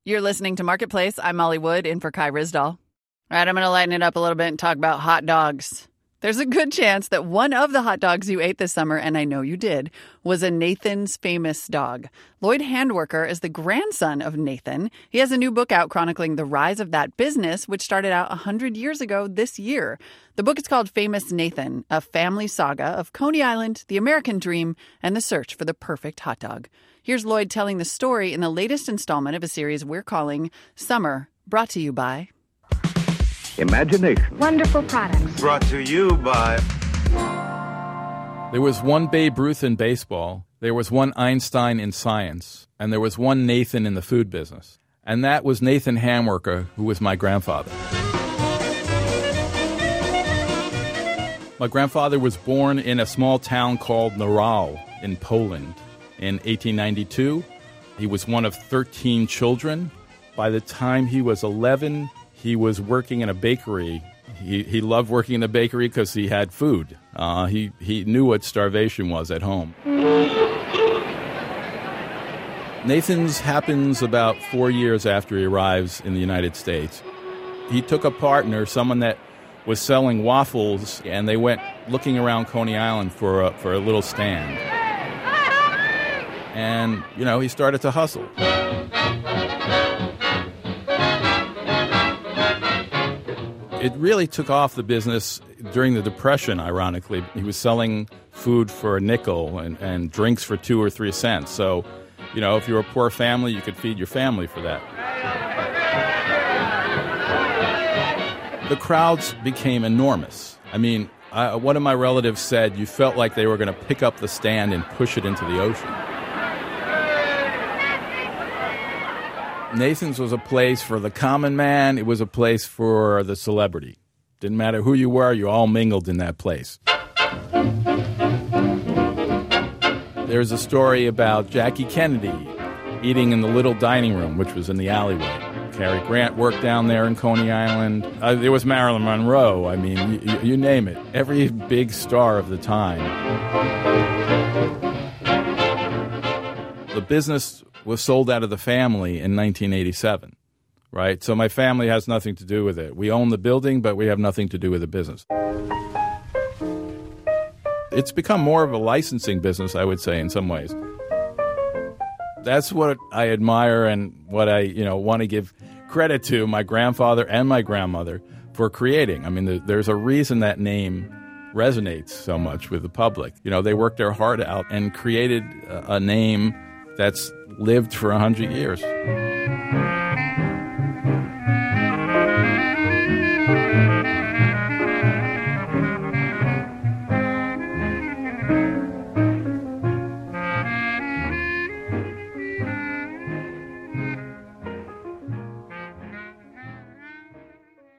You're listening to Marketplace. I'm Molly Wood, in for Kai Ryssdal. All right, I'm going to lighten it up a little bit and talk about hot dogs. There's a good chance that one of the hot dogs you ate this summer, and I know you did, was a Nathan's Famous dog. Lloyd Handwerker is the grandson of Nathan. He has a new book out chronicling the rise of that business, which started out 100 years ago this year. The book is called Famous Nathan, a family saga of Coney Island, the American dream, and the search for the perfect hot dog. Here's Lloyd telling the story in the latest installment of a series we're calling Summer, brought to you by Imagination. Wonderful products. Brought to you by... There was one Babe Ruth in baseball, there was one Einstein in science, and there was one Nathan in the food business. And that was Nathan Handwerker, who was my grandfather. My grandfather was born in a small town called Naral in Poland in 1892. He was one of 13 children. By the time he was 11, he was working in a bakery. He loved working in a bakery because he had food. He knew what starvation was at home. Nathan's happens about 4 years after he arrives in the United States. He took a partner, someone that was selling waffles, and they went looking around Coney Island for a little stand. And, he started to hustle. It really took off the business during the Depression, ironically. He was selling food for a nickel and drinks for 2 or 3 cents. So, if you were a poor family, you could feed your family for that. The crowds became enormous. I mean, one of my relatives said you felt like they were going to pick up the stand and push it into the ocean. Nathan's was a place for the common man. It was a place for the celebrity. Didn't matter who you were, you all mingled in that place. There's a story about Jackie Kennedy eating in the little dining room, which was in the alleyway. Cary Grant worked down there in Coney Island. There was Marilyn Monroe. I mean, you name it. Every big star of the time. The business was sold out of the family in 1987, right? So my family has nothing to do with it. We own the building, but we have nothing to do with the business. It's become more of a licensing business, I would say, in some ways. That's what I admire and what I, want to give credit to my grandfather and my grandmother for creating. I mean, there's a reason that name resonates so much with the public. They worked their heart out and created a name that's lived for 100 years.